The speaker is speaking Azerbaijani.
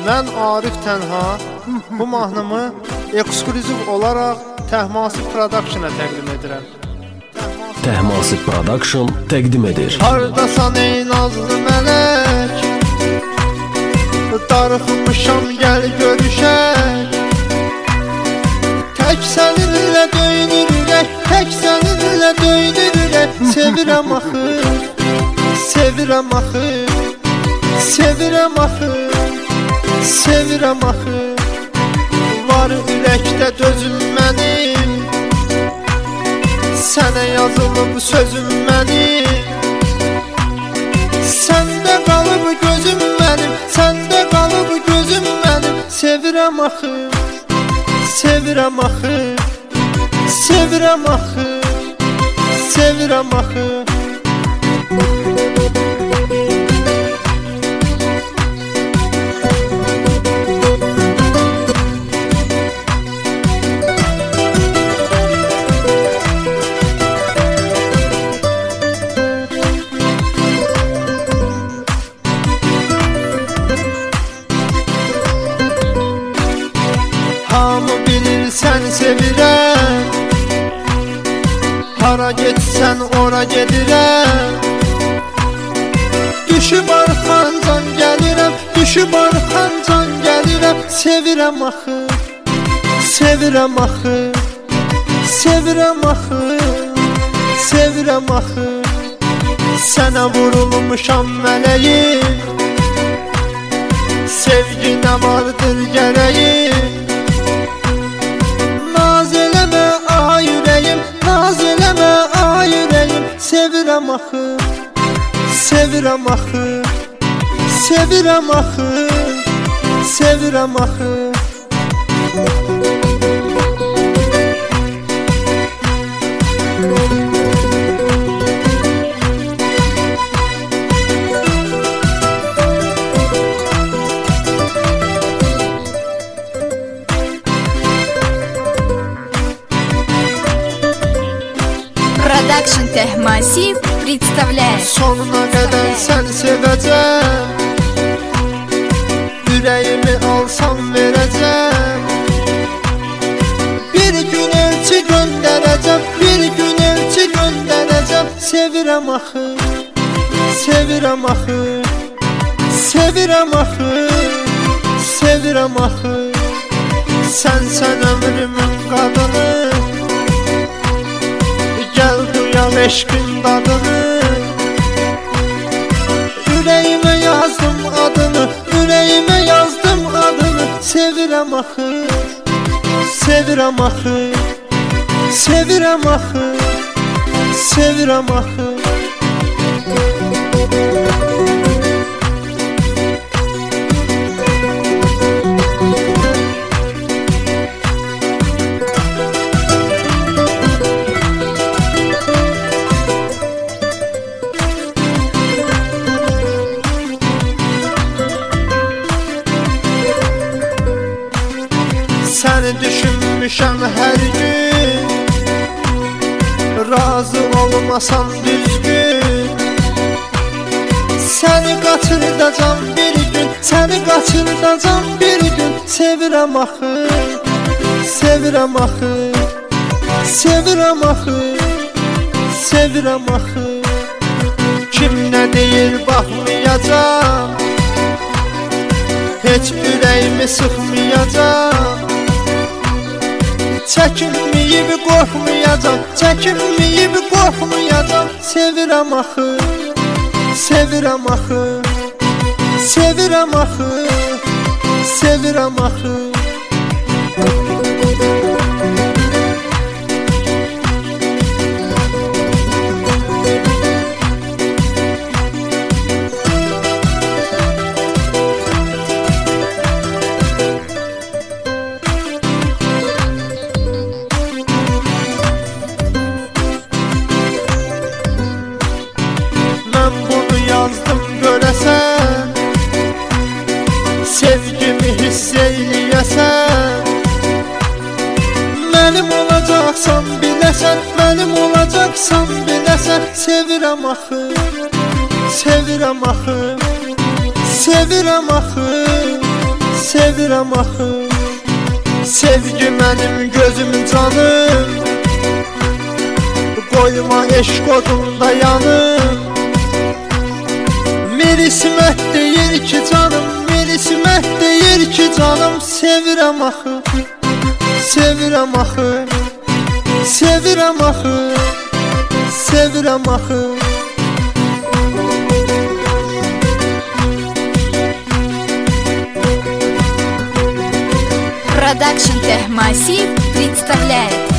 Mən Arif Tənha bu mahnımı ekskluziv olaraq Təhmasib Production-a təqdim edirəm. Təhmasib Production təqdim edir. Hardasan ey nazlı mələk, darıxmışam gəl görüşək. Tək səninlə döyünür ürək, tək səninlə döyünür ürək. Sevirəm axı, sevirəm axı, sevirəm axı, sevirəm axı. Var ürəkdə dözüm mənim, sənə yazılıb sözüm mənim. Səndə qalıb gözüm mənim, səndə qalıb gözüm mənim. Sevirəm axı, sevirəm axı, sevirəm axı, sevirəm axı. Hamı bilir sən sevirəm, hara getsən ora gedirəm. Düşüb arxancan gəlirəm, düşüb arxancan gəlirəm. Sevirəm axı, sevirəm axı, sevirəm axı, sevirəm axı. Sənə vurulmuşam mələyim, sevginə vardır gərəyim. Naz eləmə ay ürəyim, naz eləmə ay ürəyim. Sevirəm axı, sevirəm axı, sevirəm axı, sevirəm axı. Production Təhmasib представляет. Sonuna qədər sən sevəcəm, ürəyimi alsam verəcəm. Bir gün elçi göndərəcəm, bir gün elçi göndərəcəm. Sevirəm axı, sevirəm axı, sevirəm axı, sevirəm axı. Sənsən ömrümün qadını, gəl duyaq eşqin dadını. Ürəyimə yazdım adını, ürəyimə yazdım adını. Sevirəm axı, sevirəm axı, sevirəm axı, sevirəm axı. Səni düşünmüşəm hər gün, razı olmasan düzgün. Səni qaçırdacam bir gün, səni qaçırdacam bir gün. Sevirəm axı, sevirəm axı, sevirəm axı, sevirəm axı. Kim nə deyir baxmayacam, heç ürəyimi sıxmayacam. Çəkinməyib qorxmayacam, çəkinməyib qorxmayacam. Sevirəm axı, sevirəm axı, sevirəm axı, sevirəm axı. Yazdım görəsən, sevgimi hiss eyləyəsən. Mənim olacaqsan biləsən, mənim olacaqsan biləsən. Sevirəm axı, sevirəm axı, sevirəm axı, sevirəm axı. Sevgi mənim gözümün canım, qoyma eşq odunda yanım. Melismət deyir ki canım, melismət deyir ki canım, sevirəm axı, sevirəm axı, sevirəm axı, sevirəm axı. Продакшн Техмассив представляет